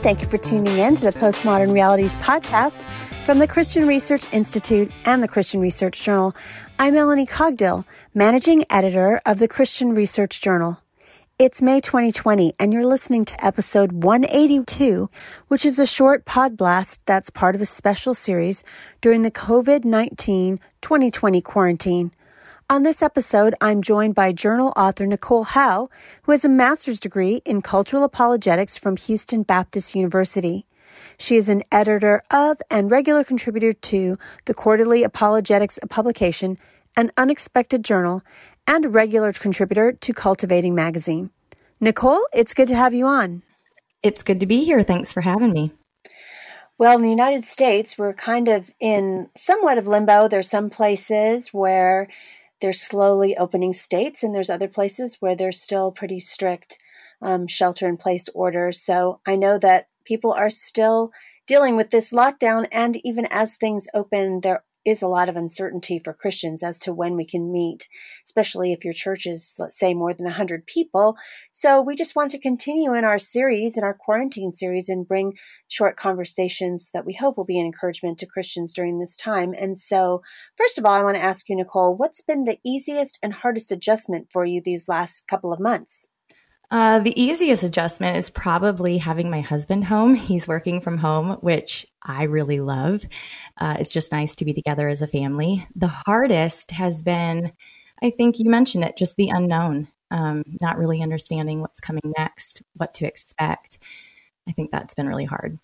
Thank you for tuning in to the Postmodern Realities podcast from the Christian Research Institute and the Christian Research Journal. I'm Melanie Cogdill, managing editor of the Christian Research Journal. It's May 2020, and you're listening to episode 182, which is a short pod blast that's part of a special series during the COVID-19 2020 quarantine. On this episode, I'm joined by journal author Nicole Howe, who has a master's degree in cultural apologetics from Houston Baptist University. She is an editor of and regular contributor to the quarterly apologetics publication, An Unexpected Journal, and a regular contributor to Cultivating Magazine. Nicole, it's good to have you on. It's good to be here. Thanks for having me. Well, in the United States, we're kind of in somewhat of limbo. There's some places where they're slowly opening states, and there's other places where there's still pretty strict shelter-in-place orders. So I know that people are still dealing with this lockdown, and even as things open, there is a lot of uncertainty for Christians as to when we can meet, especially if your church is, let's say, more than 100 people. So we just want to continue in our series, in our quarantine series, and bring short conversations that we hope will be an encouragement to Christians during this time. And so, first of all, I want to ask you, Nicole, what's been the easiest and hardest adjustment for you these last couple of months? The easiest adjustment is probably having my husband home. He's working from home, which I really love. It's just nice to be together as a family. The hardest has been, I think you mentioned it, just the unknown, not really understanding what's coming next, what to expect. I think that's been really hard.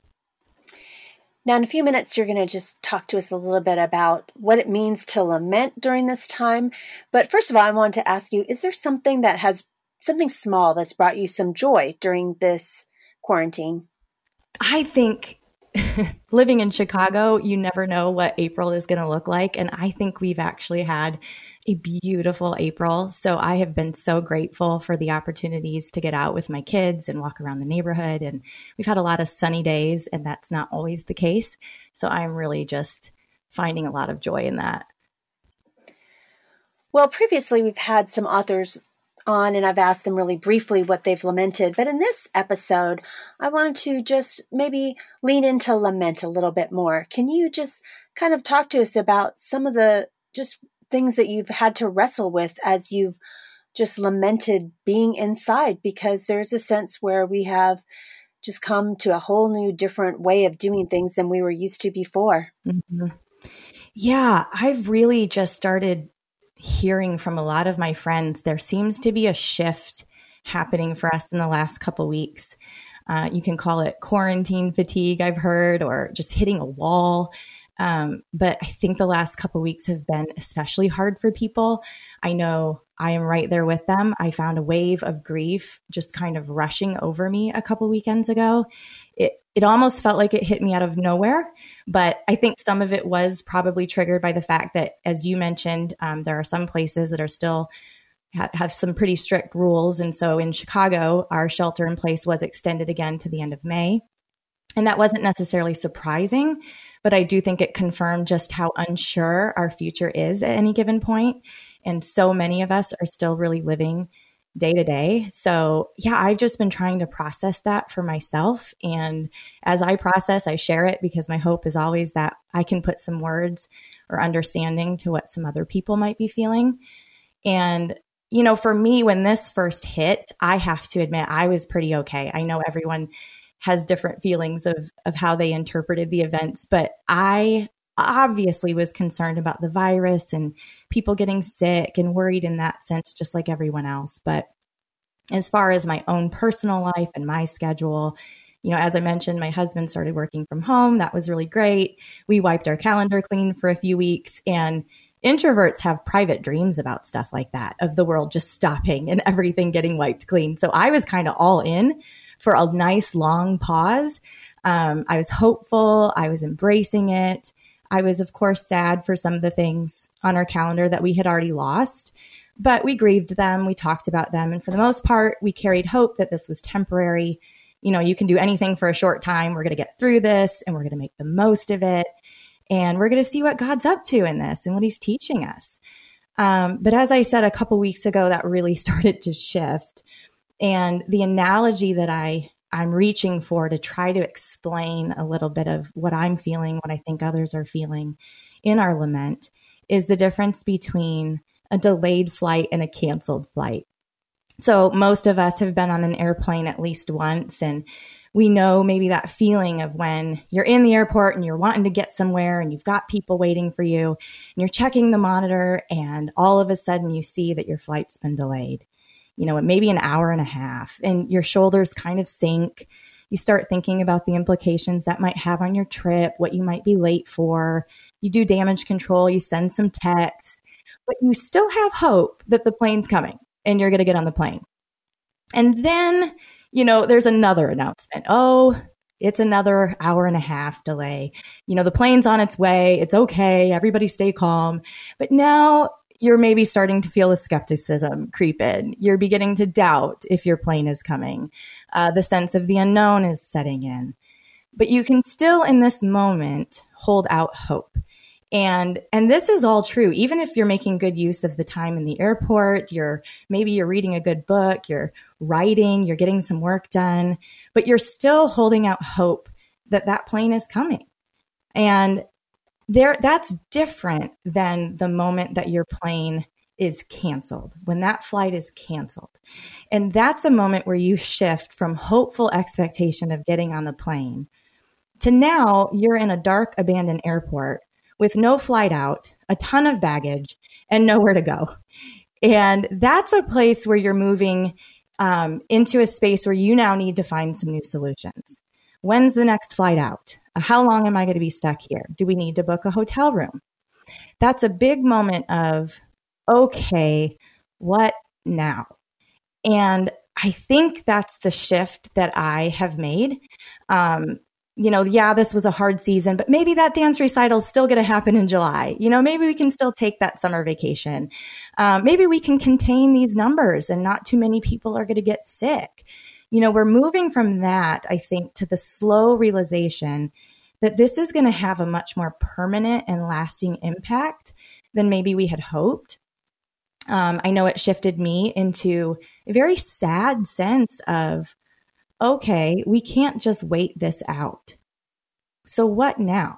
Now, in a few minutes, you're going to just talk to us a little bit about what it means to lament during this time. But first of all, I want to ask you, is there something small that's brought you some joy during this quarantine? I think living in Chicago, you never know what April is going to look like. And I think we've actually had a beautiful April. So I have been so grateful for the opportunities to get out with my kids and walk around the neighborhood. And we've had a lot of sunny days, and that's not always the case. So I'm really just finding a lot of joy in that. Well, previously we've had some authors on, and I've asked them really briefly what they've lamented. But in this episode, I wanted to just maybe lean into lament a little bit more. Can you just kind of talk to us about some of the just things that you've had to wrestle with as you've just lamented being inside? Because there's a sense where we have just come to a whole new different way of doing things than we were used to before. Mm-hmm. Yeah, I've really just started hearing from a lot of my friends. There seems to be a shift happening for us in the last couple weeks. You can call it quarantine fatigue, I've heard, or just hitting a wall. But I think the last couple weeks have been especially hard for people. I know I am right there with them. I found a wave of grief just kind of rushing over me a couple weekends ago. It almost felt like it hit me out of nowhere, but I think some of it was probably triggered by the fact that, as you mentioned, there are some places that are still have some pretty strict rules. And so in Chicago, our shelter in place was extended again to the end of May. And that wasn't necessarily surprising, but I do think it confirmed just how unsure our future is at any given point. And so many of us are still really living day to day. So yeah, I've just been trying to process that for myself. And as I process, I share it because my hope is always that I can put some words or understanding to what some other people might be feeling. And, you know, for me, when this first hit, I have to admit I was pretty okay. I know everyone has different feelings of how they interpreted the events, but I obviously was concerned about the virus and people getting sick and worried in that sense, just like everyone else. But as far as my own personal life and my schedule, you know, as I mentioned, my husband started working from home. That was really great. We wiped our calendar clean for a few weeks, and introverts have private dreams about stuff like that, of the world just stopping and everything getting wiped clean. So I was kind of all in for a nice long pause. I was hopeful. I was embracing it. I was, of course, sad for some of the things on our calendar that we had already lost, but we grieved them. We talked about them. And for the most part, we carried hope that this was temporary. You know, you can do anything for a short time. We're going to get through this, and we're going to make the most of it. And we're going to see what God's up to in this and what he's teaching us. But as I said, a couple weeks ago, that really started to shift. And the analogy that I I'm reaching for to try to explain a little bit of what I'm feeling, what I think others are feeling in our lament, is the difference between a delayed flight and a canceled flight. So most of us have been on an airplane at least once, and we know maybe that feeling of when you're in the airport and you're wanting to get somewhere and you've got people waiting for you and you're checking the monitor and all of a sudden you see that your flight's been delayed, maybe an hour and a half, and your shoulders kind of sink. You start thinking about the implications that might have on your trip, what you might be late for. You do damage control, you send some texts, but you still have hope that the plane's coming and you're going to get on the plane. And then, there's another announcement. Oh, it's another hour and a half delay. The plane's on its way. It's okay. Everybody stay calm. But now you're maybe starting to feel the skepticism creep in. You're beginning to doubt if your plane is coming. The sense of the unknown is setting in. But you can still, in this moment, hold out hope. And this is all true. Even if you're making good use of the time in the airport, maybe you're reading a good book, you're writing, you're getting some work done, but you're still holding out hope that plane is coming. And that's different than the moment that your plane is canceled, when that flight is canceled. And that's a moment where you shift from hopeful expectation of getting on the plane to now you're in a dark, abandoned airport with no flight out, a ton of baggage, and nowhere to go. And that's a place where you're moving into a space where you now need to find some new solutions. When's the next flight out? How long am I going to be stuck here? Do we need to book a hotel room? That's a big moment of, okay, what now? And I think that's the shift that I have made. This was a hard season, but maybe that dance recital is still going to happen in July. Maybe we can still take that summer vacation. Maybe we can contain these numbers and not too many people are going to get sick. We're moving from that, I think, to the slow realization that this is going to have a much more permanent and lasting impact than maybe we had hoped. I know it shifted me into a very sad sense of, okay, we can't just wait this out. So what now?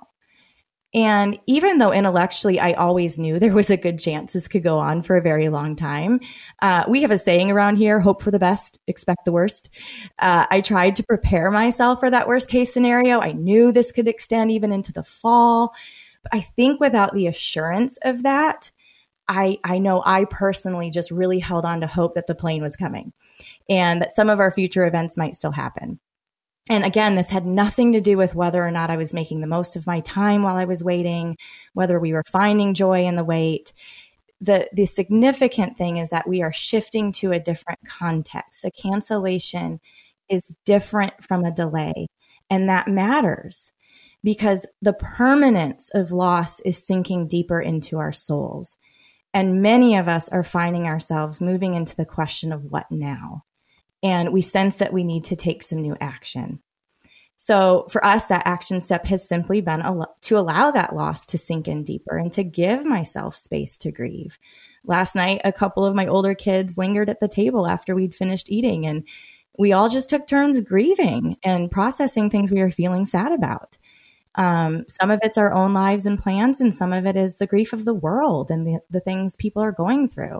And even though intellectually I always knew there was a good chance this could go on for a very long time, we have a saying around here, hope for the best, expect the worst. I tried to prepare myself for that worst case scenario. I knew this could extend even into the fall. But I think without the assurance of that, I know I personally just really held on to hope that the plane was coming and that some of our future events might still happen. And again, this had nothing to do with whether or not I was making the most of my time while I was waiting, whether we were finding joy in the wait. The significant thing is that we are shifting to a different context. A cancellation is different from a delay, and that matters because the permanence of loss is sinking deeper into our souls. And many of us are finding ourselves moving into the question of what now? And we sense that we need to take some new action. So for us, that action step has simply been to allow that loss to sink in deeper and to give myself space to grieve. Last night, a couple of my older kids lingered at the table after we'd finished eating, and we all just took turns grieving and processing things we were feeling sad about. Some of it's our own lives and plans, and some of it is the grief of the world and the things people are going through.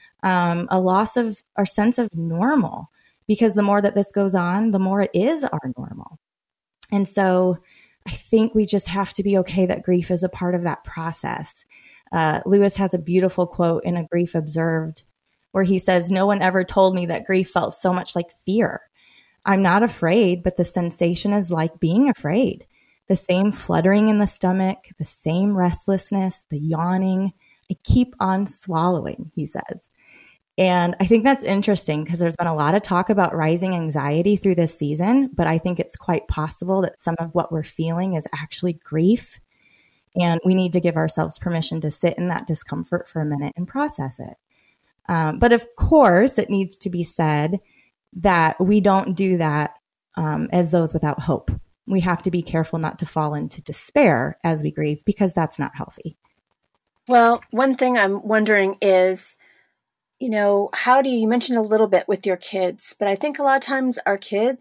A loss of our sense of normal, because the more that this goes on, the more it is our normal. And so I think we just have to be okay that grief is a part of that process. Lewis has a beautiful quote in A Grief Observed where he says, "No one ever told me that grief felt so much like fear. I'm not afraid, but the sensation is like being afraid. The same fluttering in the stomach, the same restlessness, the yawning. I keep on swallowing," he says. And I think that's interesting because there's been a lot of talk about rising anxiety through this season, but I think it's quite possible that some of what we're feeling is actually grief. And we need to give ourselves permission to sit in that discomfort for a minute and process it. But of course, it needs to be said that we don't do that as those without hope. We have to be careful not to fall into despair as we grieve because that's not healthy. Well, one thing I'm wondering is, how do you mentioned a little bit with your kids, but I think a lot of times our kids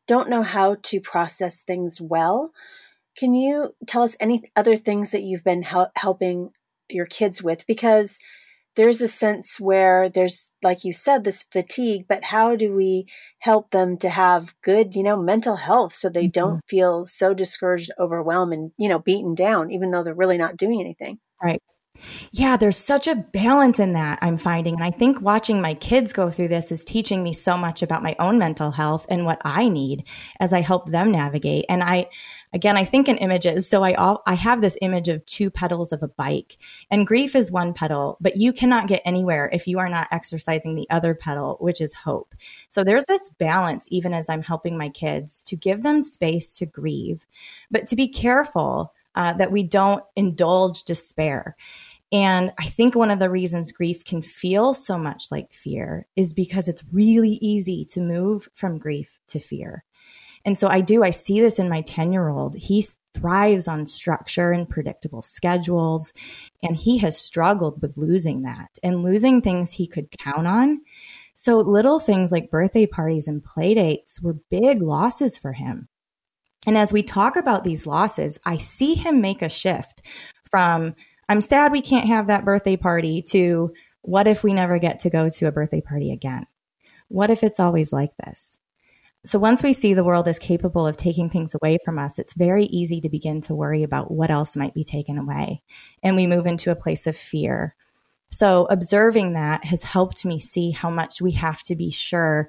don't know how to process things well. Can you tell us any other things that you've been helping your kids with? Because there's a sense where there's, like you said, this fatigue, but how do we help them to have good, mental health so they don't feel so discouraged, overwhelmed, and, beaten down, even though they're really not doing anything? Right. Yeah, there's such a balance in that, I'm finding. And I think watching my kids go through this is teaching me so much about my own mental health and what I need as I help them navigate. And I think in images. So I have this image of two pedals of a bike, and grief is one pedal, but you cannot get anywhere if you are not exercising the other pedal, which is hope. So there's this balance, even as I'm helping my kids, to give them space to grieve, but to be careful that we don't indulge despair. And I think one of the reasons grief can feel so much like fear is because it's really easy to move from grief to fear. And so I see this in my 10-year-old. He thrives on structure and predictable schedules, and he has struggled with losing that and losing things he could count on. So little things like birthday parties and play dates were big losses for him. And as we talk about these losses, I see him make a shift from, I'm sad we can't have that birthday party, to what if we never get to go to a birthday party again? What if it's always like this? So once we see the world is capable of taking things away from us, it's very easy to begin to worry about what else might be taken away. And we move into a place of fear. So observing that has helped me see how much we have to be sure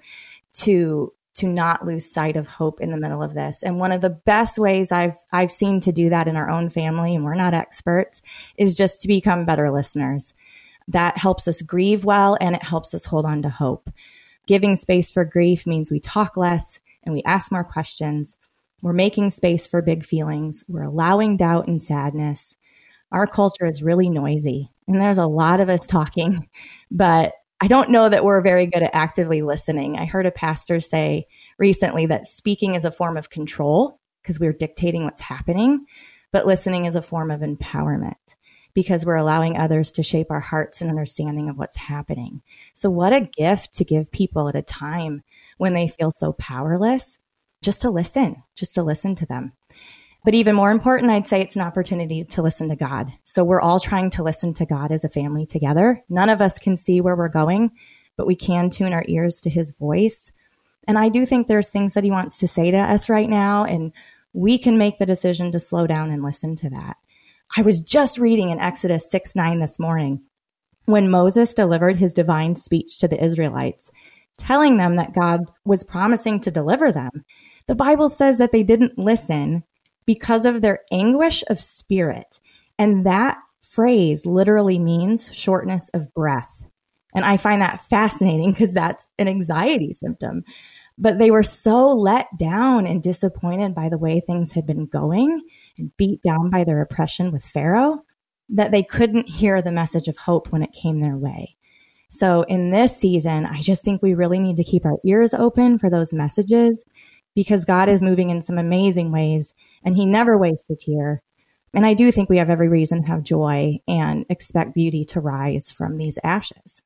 to not lose sight of hope in the middle of this. And one of the best ways I've seen to do that in our own family, and we're not experts, is just to become better listeners. That helps us grieve well, and it helps us hold on to hope. Giving space for grief means we talk less and we ask more questions. We're making space for big feelings. We're allowing doubt and sadness. Our culture is really noisy, and there's a lot of us talking, but I don't know that we're very good at actively listening. I heard a pastor say recently that speaking is a form of control because we're dictating what's happening, but listening is a form of empowerment because we're allowing others to shape our hearts and understanding of what's happening. So what a gift to give people at a time when they feel so powerless, just to listen to them. But even more important, I'd say it's an opportunity to listen to God. So we're all trying to listen to God as a family together. None of us can see where we're going, but we can tune our ears to his voice. And I do think there's things that he wants to say to us right now, and we can make the decision to slow down and listen to that. I was just reading in Exodus 6:9 this morning when Moses delivered his divine speech to the Israelites, telling them that God was promising to deliver them. The Bible says that they didn't listen because of their anguish of spirit. And that phrase literally means shortness of breath. And I find that fascinating because that's an anxiety symptom. But they were so let down and disappointed by the way things had been going and beat down by their oppression with Pharaoh that they couldn't hear the message of hope when it came their way. So in this season, I just think we really need to keep our ears open for those messages, because God is moving in some amazing ways and he never wastes a tear. And I do think we have every reason to have joy and expect beauty to rise from these ashes.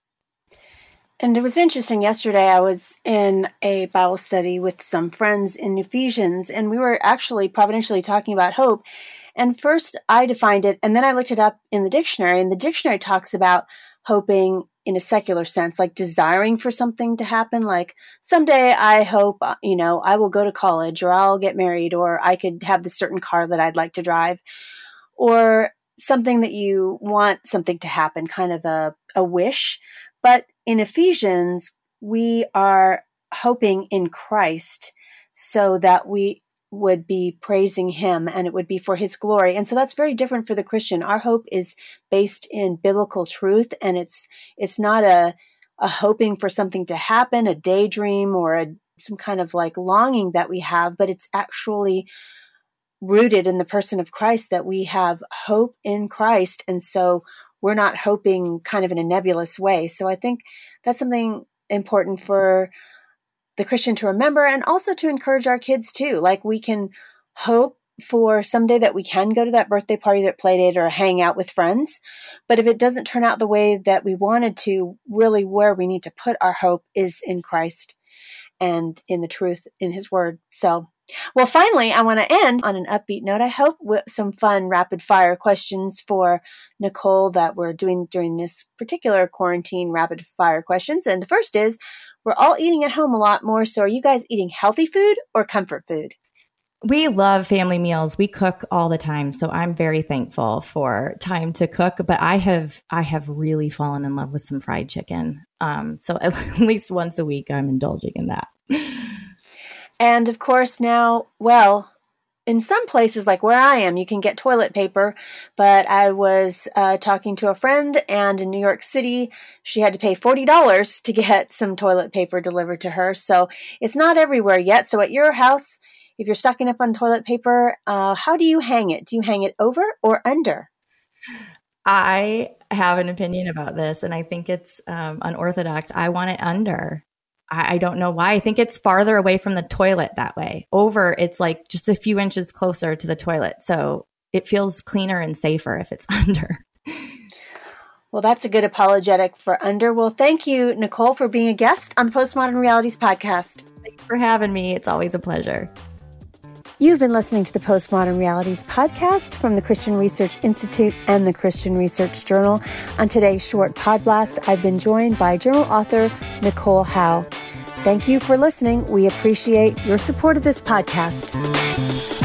And it was interesting. Yesterday, I was in a Bible study with some friends in Ephesians, and we were actually providentially talking about hope. And first I defined it, and then I looked it up in the dictionary, and the dictionary talks about hoping in a secular sense, like desiring for something to happen. Like someday I hope, I will go to college, or I'll get married, or I could have this certain car that I'd like to drive, or something that you want something to happen, kind of a wish. But in Ephesians, we are hoping in Christ so that we would be praising him and it would be for his glory. And so that's very different for the Christian. Our hope is based in biblical truth, and it's not a hoping for something to happen, a daydream, or some kind of like longing that we have, but it's actually rooted in the person of Christ, that we have hope in Christ. And so we're not hoping kind of in a nebulous way. So I think that's something important for the Christian to remember, and also to encourage our kids too. Like we can hope for someday that we can go to that birthday party, that play date, or hang out with friends. But if it doesn't turn out the way that we wanted to, really where we need to put our hope is in Christ. and in the truth in his word. So, well, finally, I want to end on an upbeat note. I hope with some fun rapid fire questions for Nicole that we're doing during this particular quarantine rapid fire questions. And the first is, we're all eating at home a lot more. So are you guys eating healthy food or comfort food? We love family meals. We cook all the time. So I'm very thankful for time to cook, but I have really fallen in love with some fried chicken. So at least once a week, I'm indulging in that. And of course now, well, in some places like where I am, you can get toilet paper, but I was talking to a friend, and in New York City, she had to pay $40 to get some toilet paper delivered to her. So it's not everywhere yet. So at your house, if you're stocking up on toilet paper, how do you hang it? Do you hang it over or under? I have an opinion about this, and I think it's unorthodox. I want it under. I don't know why. I think it's farther away from the toilet that way. Over, it's like just a few inches closer to the toilet. So it feels cleaner and safer if it's under. Well, that's a good apologetic for under. Well, thank you, Nicole, for being a guest on the Postmodern Realities podcast. Thanks for having me. It's always a pleasure. You've been listening to the Postmodern Realities podcast from the Christian Research Institute and the Christian Research Journal. On today's short pod blast, I've been joined by journal author Nicole Howe. Thank you for listening. We appreciate your support of this podcast.